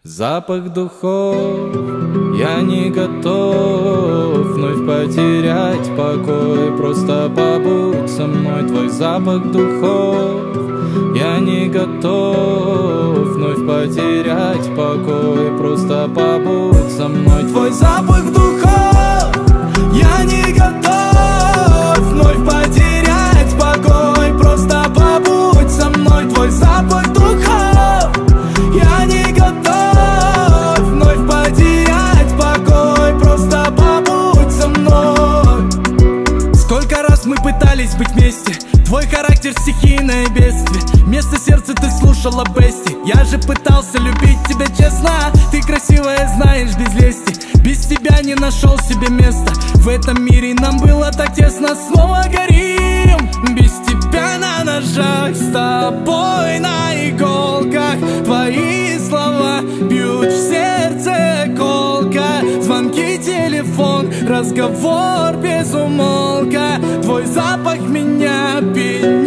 Запах духов, я не готов вновь потерять покой. Просто побудь со мной, твой запах духов. Я не готов вновь потерять покой. Просто побудь со мной, твой запах духов. Я не готов вновь потерять покой. Просто побудь со мной, твой запах духов. Я не готов вновь потерять покой. Просто побудь со мной. Сколько раз мы пытались быть вместе. Твой характер стихийное бедствие. Вместо сердца ты слушала Бести. Я же пытался любить тебя честно. Ты красивая, знаешь, без лести. Без тебя не нашел себе места. В этом мире нам было так тесно. Снова горим. Без тебя на ножах, с тобой на иголках. Твои слова бьют в сердце колко. Звонки, телефон, разговор без умолка. Твой запах меня пьянит.